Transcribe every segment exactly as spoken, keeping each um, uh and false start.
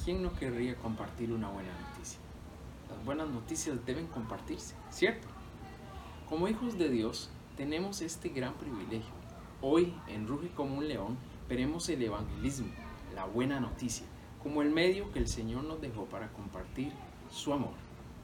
¿quién no querría compartir una buena noticia? Las buenas noticias deben compartirse, ¿cierto? Como hijos de Dios, tenemos este gran privilegio. Hoy, en Ruge como un león, veremos el evangelismo, la buena noticia, como el medio que el Señor nos dejó para compartir su amor.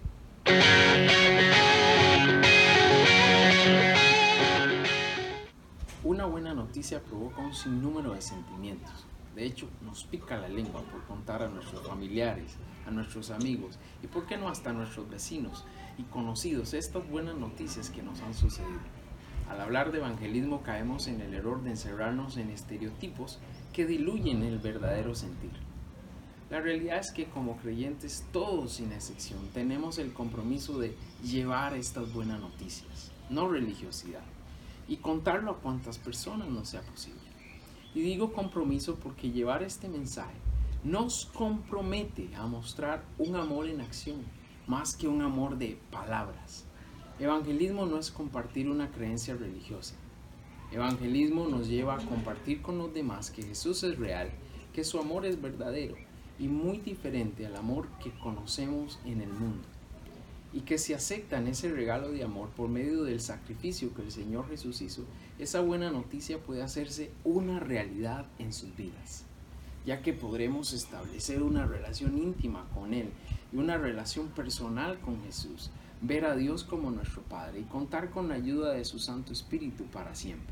Una buena noticia provoca un sinnúmero de sentimientos. De hecho, nos pica la lengua por contar a nuestros familiares, a nuestros amigos y, por qué no, hasta a nuestros vecinos y conocidos estas buenas noticias que nos han sucedido. Al hablar de evangelismo caemos en el error de encerrarnos en estereotipos que diluyen el verdadero sentir. La realidad es que como creyentes, todos sin excepción, tenemos el compromiso de llevar estas buenas noticias, no religiosidad, y contarlo a cuantas personas nos sea posible. Y digo compromiso porque llevar este mensaje nos compromete a mostrar un amor en acción, más que un amor de palabras. Evangelismo no es compartir una creencia religiosa. Evangelismo nos lleva a compartir con los demás que Jesús es real, que su amor es verdadero y muy diferente al amor que conocemos en el mundo. Y que si aceptan ese regalo de amor por medio del sacrificio que el Señor Jesús hizo, esa buena noticia puede hacerse una realidad en sus vidas, ya que podremos establecer una relación íntima con Él y una relación personal con Jesús, ver a Dios como nuestro Padre y contar con la ayuda de su Santo Espíritu para siempre.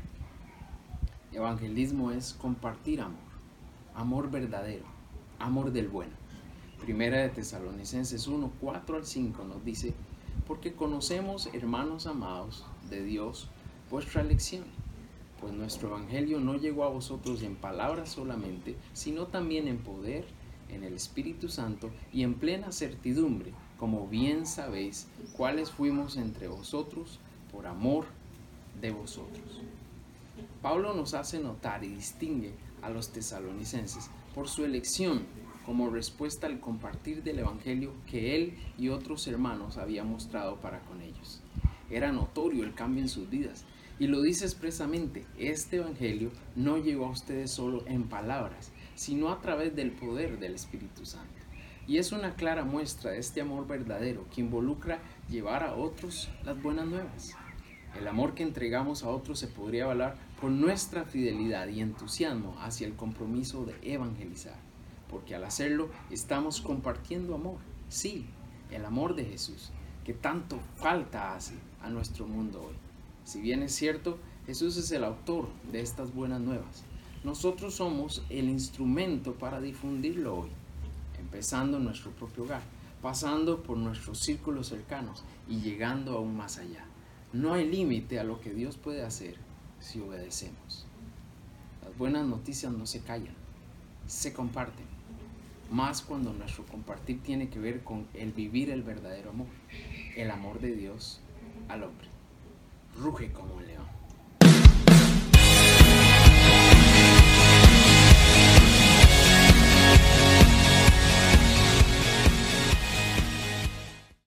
Evangelismo es compartir amor, amor verdadero, amor del bueno. Primera de Tesalonicenses uno, cuatro al cinco nos dice: porque conocemos, hermanos amados de Dios, vuestra elección, pues nuestro evangelio no llegó a vosotros en palabras solamente, sino también en poder, en el Espíritu Santo y en plena certidumbre, como bien sabéis cuáles fuimos entre vosotros por amor de vosotros. Pablo nos hace notar y distingue a los tesalonicenses por su elección como respuesta al compartir del evangelio que él y otros hermanos habían mostrado para con ellos. Era notorio el cambio en sus vidas, y lo dice expresamente: este evangelio no llegó a ustedes solo en palabras, sino a través del poder del Espíritu Santo. Y es una clara muestra de este amor verdadero que involucra llevar a otros las buenas nuevas. El amor que entregamos a otros se podría avalar por nuestra fidelidad y entusiasmo hacia el compromiso de evangelizar, porque al hacerlo estamos compartiendo amor, sí, el amor de Jesús, que tanto falta hace a nuestro mundo hoy. Si bien es cierto, Jesús es el autor de estas buenas nuevas, nosotros somos el instrumento para difundirlo hoy, empezando en nuestro propio hogar, pasando por nuestros círculos cercanos y llegando aún más allá. No hay límite a lo que Dios puede hacer si obedecemos. Las buenas noticias no se callan, se comparten, más cuando nuestro compartir tiene que ver con el vivir el verdadero amor, el amor de Dios al hombre. Ruge como un león.